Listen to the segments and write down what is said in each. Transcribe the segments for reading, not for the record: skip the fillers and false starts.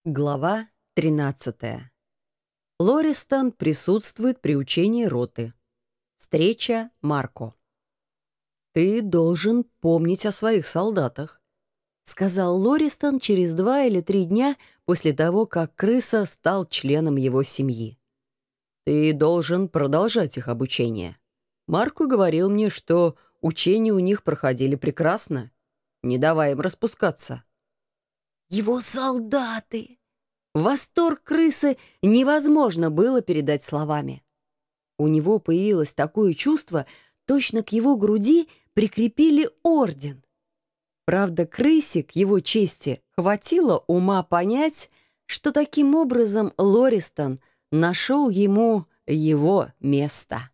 Глава 13. Лористон присутствует при учении роты. Встреча Марко. «Ты должен помнить о своих солдатах», — сказал Лористон через 2 или 3 дня после того, как крыса стал членом его семьи. «Ты должен продолжать их обучение. Марко говорил мне, что учения у них проходили прекрасно. Не давай им распускаться». «Его солдаты!» Восторг крысы невозможно было передать словами. У него появилось такое чувство, точно к его груди прикрепили орден. Правда, крысе, к его чести, хватило ума понять, что таким образом Лористон нашел ему его место.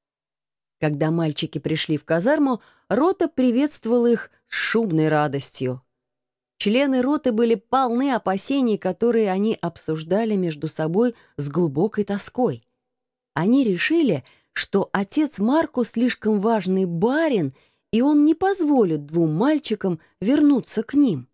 Когда мальчики пришли в казарму, рота приветствовала их с шумной радостью. Члены роты были полны опасений, которые они обсуждали между собой с глубокой тоской. Они решили, что отец Марко слишком важный барин, и он не позволит 2 мальчикам вернуться к ним.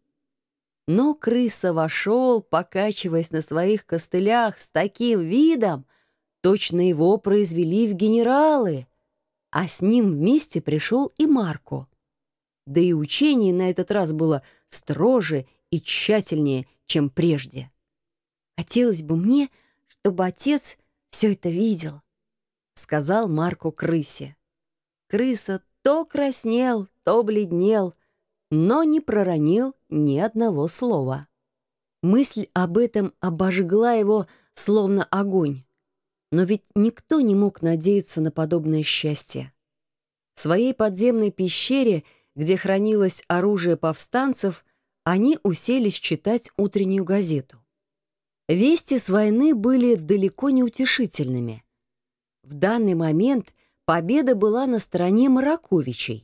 Но крыса вошел, покачиваясь на своих костылях с таким видом, точно его произвели в генералы, а с ним вместе пришел и Марко. Да и учение на этот раз было строже и тщательнее, чем прежде. «Хотелось бы мне, чтобы отец все это видел», — сказал Марко крысе. Крыса то краснел, то бледнел, но не проронил ни одного слова. Мысль об этом обожгла его, словно огонь. Но ведь никто не мог надеяться на подобное счастье. В своей подземной пещере, где хранилось оружие повстанцев, они уселись читать утреннюю газету. Вести с войны были далеко не утешительными. В данный момент победа была на стороне Мараковичей.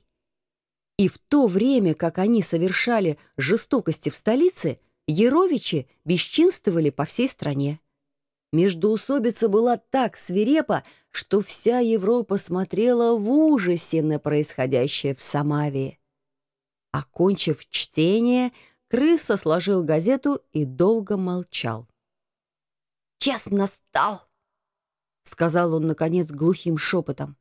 И в то время, как они совершали жестокости в столице, Яровичи бесчинствовали по всей стране. Междоусобица была так свирепа, что вся Европа смотрела в ужасе на происходящее в Самавии. Окончив чтение, крыса сложил газету и долго молчал. «Час настал», — сказал он, наконец, глухим шепотом.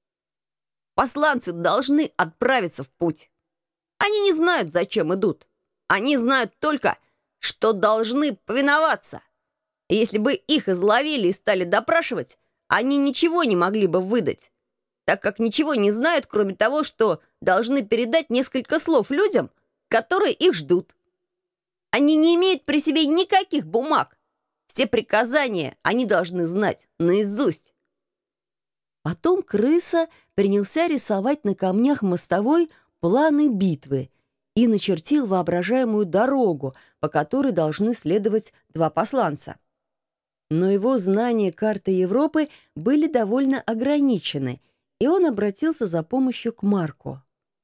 «Посланцы должны отправиться в путь. Они не знают, зачем идут. Они знают только, что должны повиноваться. Если бы их изловили и стали допрашивать, они ничего не могли бы выдать, так как ничего не знают, кроме того, что должны передать несколько слов людям, которые их ждут. Они не имеют при себе никаких бумаг. Все приказания они должны знать наизусть». Потом крыса принялся рисовать на камнях мостовой планы битвы и начертил воображаемую дорогу, по которой должны следовать 2 посланца. Но его знания карты Европы были довольно ограничены, и он обратился за помощью к Марко.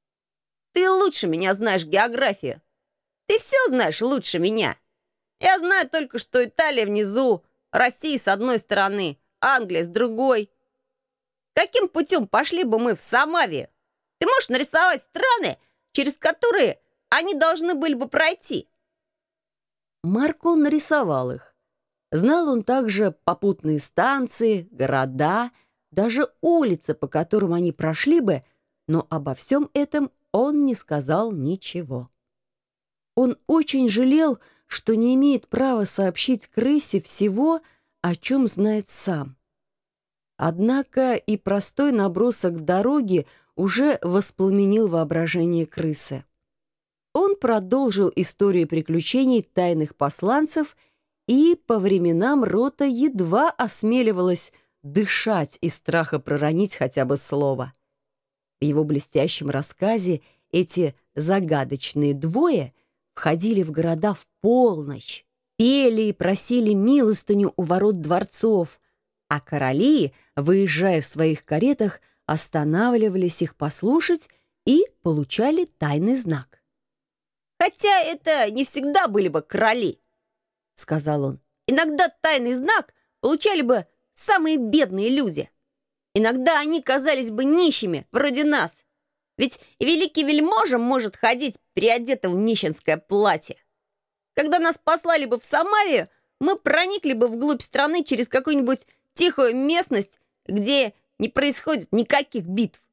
«Ты лучше меня знаешь географию. Ты все знаешь лучше меня. Я знаю только, что Италия внизу, Россия с одной стороны, Англия с другой. Каким путем пошли бы мы в Самавию? Ты можешь нарисовать страны, через которые они должны были бы пройти?» Марко нарисовал их. Знал он также попутные станции, города, даже улицы, по которым они прошли бы, но обо всем этом он не сказал ничего. Он очень жалел, что не имеет права сообщить крысе всего, о чем знает сам. Однако и простой набросок дороги уже воспламенил воображение крысы. Он продолжил историю приключений тайных посланцев, и по временам рота едва осмеливалась дышать из страха проронить хотя бы слово. В его блестящем рассказе эти загадочные двое входили в города в полночь, пели и просили милостыню у ворот дворцов, а короли, выезжая в своих каретах, останавливались их послушать и получали тайный знак. «Хотя это не всегда были бы короли», — сказал он. «Иногда тайный знак получали бы самые бедные люди. Иногда они казались бы нищими, вроде нас. Ведь и великий вельможа может ходить переодетым в нищенское платье. Когда нас послали бы в Самавию, мы проникли бы вглубь страны через какую-нибудь тихую местность, где не происходит никаких битв.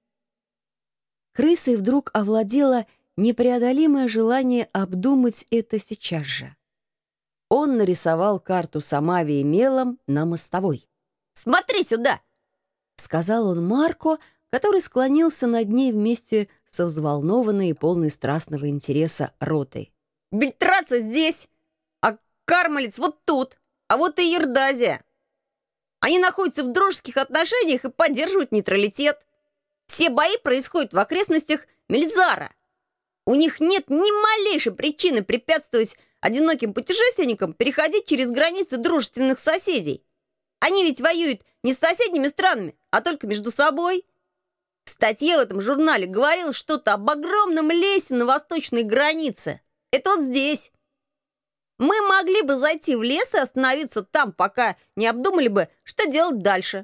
Крысой вдруг овладело непреодолимое желание обдумать это сейчас же. Он нарисовал карту Самавии мелом на мостовой. «Смотри сюда!» — сказал он Марко, который склонился над ней вместе со взволнованной и полной страстного интереса ротой. «Бельтраца здесь, а Кармалец вот тут, а вот и Ердазия. Они находятся в дружеских отношениях и поддерживают нейтралитет. Все бои происходят в окрестностях Мельзара. У них нет ни малейшей причины препятствовать одиноким путешественникам переходить через границы дружественных соседей. Они ведь воюют не с соседними странами, а только между собой. В статье в этом журнале говорилось что-то об огромном лесе на восточной границе. Это вот здесь. Мы могли бы зайти в лес и остановиться там, пока не обдумали бы, что делать дальше».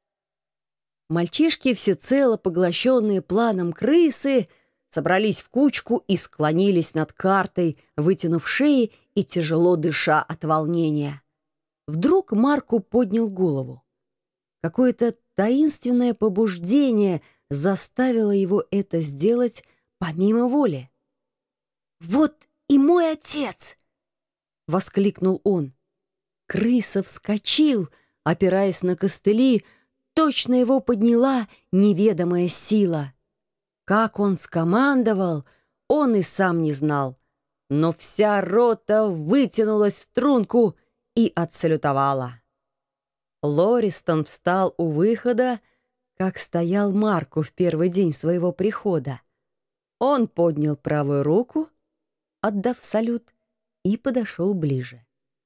Мальчишки, всецело поглощенные планом крысы, собрались в кучку и склонились над картой, вытянув шеи и тяжело дыша от волнения. Вдруг Марко поднял голову. Какое-то таинственное побуждение заставило его это сделать помимо воли. «Вот и мой отец!» — воскликнул он. Крыса вскочил, опираясь на костыли. Точно его подняла неведомая сила. Как он скомандовал, он и сам не знал. Но вся рота вытянулась в струнку и отсалютовала. Лористон встал у выхода, как стоял Марко в первый день своего прихода. Он поднял правую руку, отдав салют, и подошел ближе.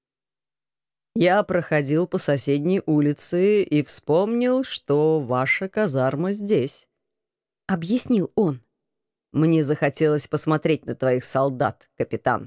«Я проходил по соседней улице и вспомнил, что ваша казарма здесь», — объяснил он. «Мне захотелось посмотреть на твоих солдат, капитан».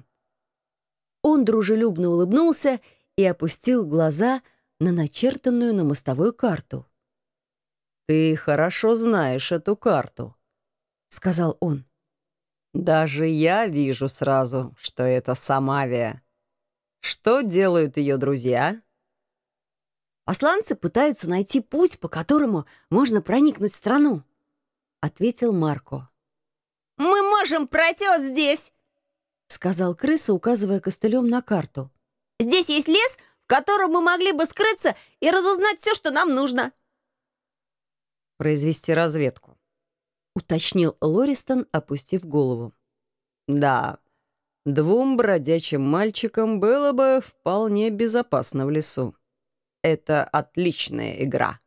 Он дружелюбно улыбнулся и опустил глаза на начертанную на мостовой карту. «Ты хорошо знаешь эту карту», — сказал он. «Даже я вижу сразу, что это Самавия. Что делают ее друзья?» «Посланцы пытаются найти путь, по которому можно проникнуть в страну», — ответил Марко. «Мы можем пройти вот здесь», — сказал крыса, указывая костылем на карту. «Здесь есть лес, в котором мы могли бы скрыться и разузнать все, что нам нужно». «Произвести разведку», — уточнил Лористон, опустив голову. «Да, 2 бродячим мальчикам было бы вполне безопасно в лесу. Это отличная игра».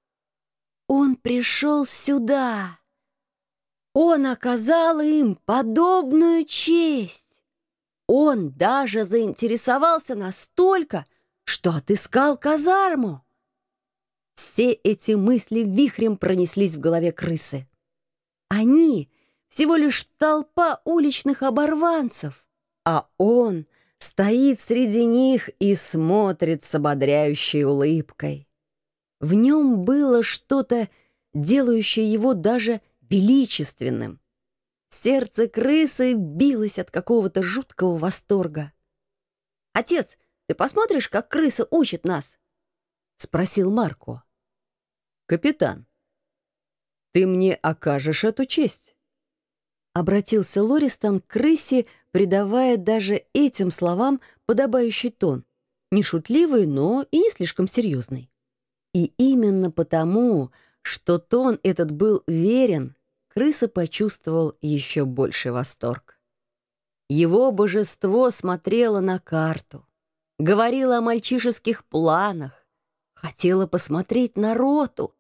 Он пришел сюда. Он оказал им подобную честь. Он даже заинтересовался настолько, что отыскал казарму. Все эти мысли вихрем пронеслись в голове крысы. Они всего лишь толпа уличных оборванцев, а он стоит среди них и смотрит с ободряющей улыбкой. В нем было что-то, делающее его даже величественным. Сердце крысы билось от какого-то жуткого восторга. «Отец, ты посмотришь, как крыса учит нас?» — спросил Марко. «Капитан, ты мне окажешь эту честь?» Обратился Лористон к крысе, придавая даже этим словам подобающий тон, не шутливый, но и не слишком серьезный. И именно потому, что тон этот был верен, крыса почувствовал еще больший восторг. Его божество смотрело на карту, говорило о мальчишеских планах, хотело посмотреть на роту,